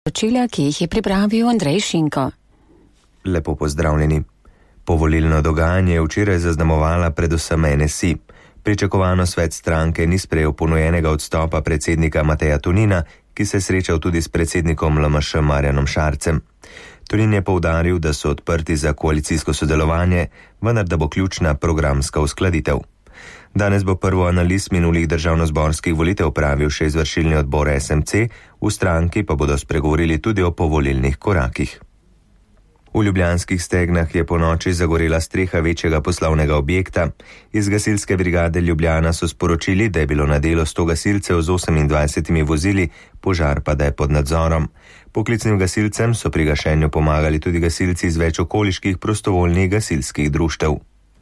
Poročila, ki jih je pripravil Andrej Šinko. Lepo pozdravljeni. Povolilno dogajanje je včeraj zaznamovala predvsem NSI. Pričakovano svet stranke ni sprejel ponujenega odstopa predsednika Mateja Tonina, ki se je srečal tudi s predsednikom LMŠ Marjanom Šarcem. Tonin je poudaril, da so odprti za koalicijsko sodelovanje, vendar da bo ključna programska uskladitev. Danes bo prvo analiz minulih državnozborskih volitev opravil še izvršilni odbor SMC, v stranki pa bodo spregovorili tudi o povolilnih korakih. V ljubljanskih Stegnah je ponoči zagorela streha večjega poslovnega objekta. Iz gasilske brigade Ljubljana so sporočili, da je bilo na delu 100 gasilcev z 28 vozili, požar pa da je pod nadzorom. Poklicnim gasilcem so pri gašenju pomagali tudi gasilci iz več okoliških prostovoljnih gasilskih društev.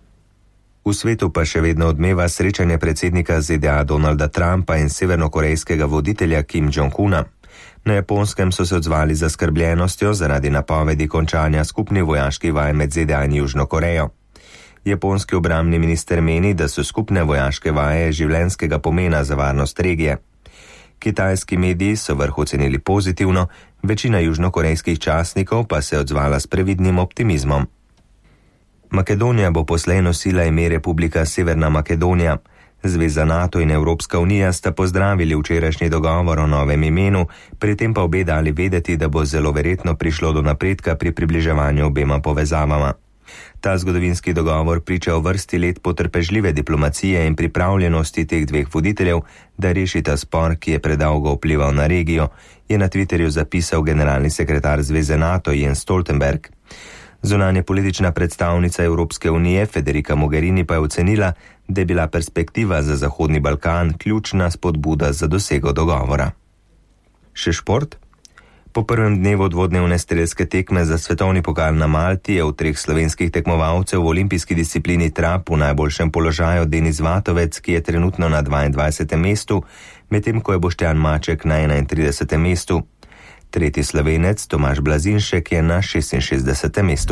V svetu pa še vedno odmeva srečanje predsednika ZDA Donalda Trumpa in severnokorejskega voditelja Kim Jong-una. Na Japonskem so se odzvali z zaskrbljenostjo zaradi napovedi končanja skupnih vojaških vaj med ZDA in Južno Korejo. Japonski obrambni minister meni, da so skupne vojaške vaje življenjskega pomena za varnost regije. Kitajski mediji so vrh ocenili pozitivno, večina južnokorejskih časnikov pa se je odzvala s previdnim optimizmom. Makedonija bo poslej nosila ime Republika Severna Makedonija. Zveza NATO in Evropska unija sta pozdravili včerajšnji dogovor o novem imenu, pri tem pa obe dali vedeti, da bo zelo verjetno prišlo do napredka pri približevanju obema povezavama. Ta zgodovinski dogovor priča o vrsti let potrpežljive diplomacije in pripravljenosti teh dveh voditeljev, da rešita spor, ki je predolgo vplival na regijo, je na Twitterju zapisal generalni sekretar Zveze NATO Jens Stoltenberg. Zunanje politična predstavnica Evropske unije Federica Mogherini pa je ocenila, da je bila perspektiva za Zahodni Balkan ključna spodbuda za dosego dogovora. Še šport? Po prvem dnevu dvodnevne strelske tekme za svetovni pokal na Malti je v 3 slovenskih tekmovalcev v olimpijski disciplini trap v najboljšem položaju Denis Vatovec, ki je trenutno na 22. mestu, medtem ko je Boštjan Maček na 31. mestu. Tretji Slovenec Tomaž Blazinšek je na 66. mestu.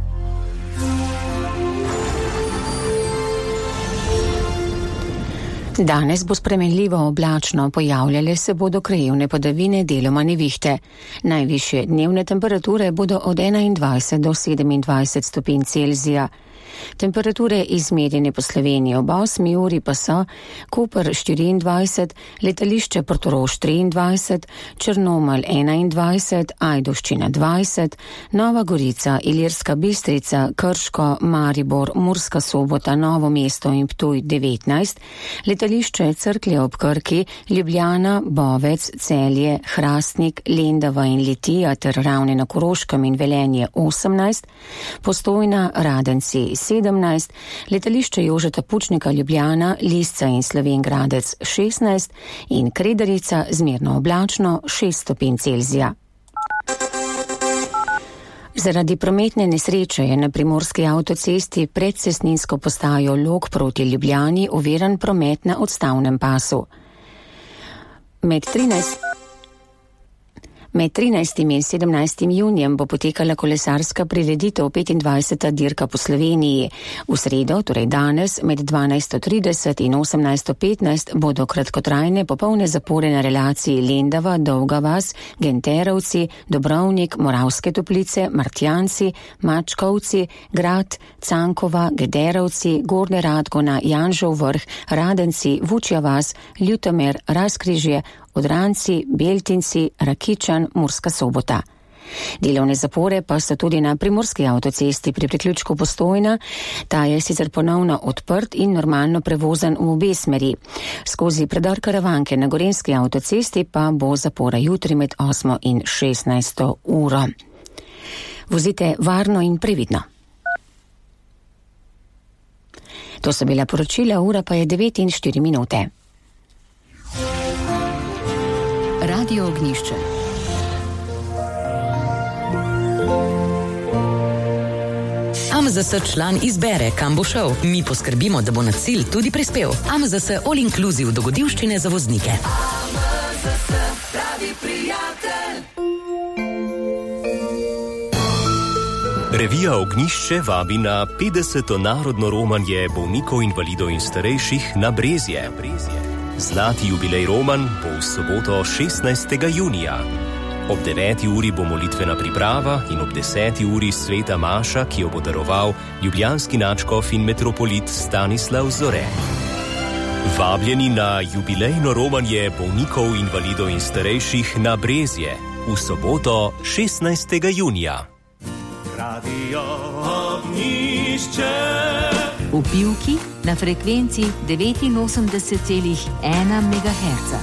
Danes bo spremenljivo oblačno, pojavljale se bodo krajevne padavine, deloma nevihte. Najvišje dnevne temperature bodo od 21 do 27 stopinj Celzija. Temperature izmerjene po Sloveniji ob 8 uri pa so Koper 24, letališče Portorož 23, Črnomelj 21, Ajdovščina 20, Nova Gorica, Ilirska Bistrica, Krško, Maribor, Murska Sobota, Novo mesto in Ptuj 19, letališče Cerklje ob Krki, Ljubljana, Bovec, Celje, Hrastnik, Lendava in Litija ter Ravne na Koroškem in Velenje 18, Postojna, Radenci 17, letališče Jožeta Pučnika Ljubljana, Lisca in Slovenj-Gradec 16 in Kredarica zmerno oblačno 6 stopinj Celzija. Zaradi prometne nesreče je na primorski avtocesti pred cestninsko postajo Log proti Ljubljani oviran promet na odstavnem pasu. Med 13. in 17. junijem bo potekala kolesarska prireditev 25. dirka po Sloveniji. V sredo, torej danes, med 12.30 in 18.15 bodo kratkotrajne popolne zapore na relaciji Lendava, Dolga vas, Genterovci, Dobrovnik, Moravske Toplice, Martjanci, Mačkovci, Grad, Cankova, Gederovci, Gornja Radgona, Janžev vrh, Radenci, Vučja vas, Ljutomer, Razkrižje, Odranci, Beltinci, Rakičan, Murska Sobota. Delovne zapore pa so tudi na primorski avtocesti pri priključku Postojna. Ta je sicer ponovno odprt in normalno prevozen v obe smeri. Skozi predor Karavanke na gorenjski avtocesti pa bo zapora jutri med 8 in 16 uro. Vozite varno in previdno. To so bila poročila, ura pa je 9:04. Radio Ognjišče. AMZS član izbere, kam bo šel. Mi poskrbimo, da bo na cilj tudi prispel. AMZS All Inclusive dogodivščine za voznike. AMZS pravi prijatelj. Revija Ognjišče vabi na 50. narodno romanje bolnikov, invalidov in starejših na Brezje. Zlati jubilej roman bo v soboto 16. junija. Ob 9. uri bo molitvena priprava in ob 10. uri sveta maša, ki jo bo daroval ljubljanski nadškof in metropolit Stanislav Zore. Vabljeni na jubilejno romanje bolnikov, invalidov in starejših na Brezje v soboto 16. junija. Radio Ognjišče. V Pivki na frekvenci 89,1 MHz.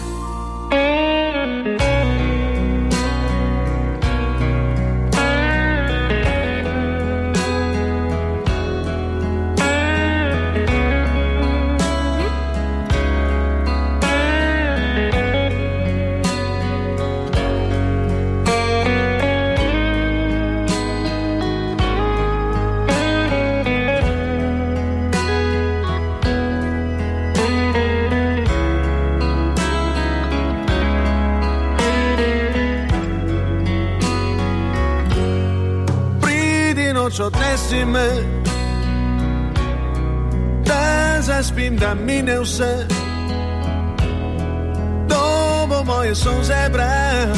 Odnesi me, da zaspim, da mine vse. To bo moje solze bral,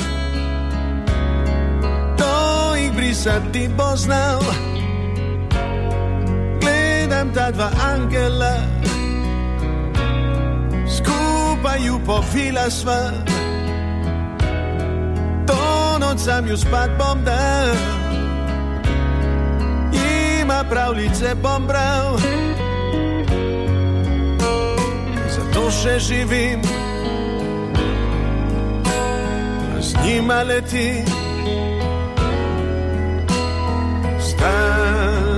to jih brisati bo znal. Gledam ta dva angela, skupaj ju povila sva. To noč sam ju spat bom dal, pravljice bom bral, zato še živim, z njima letim.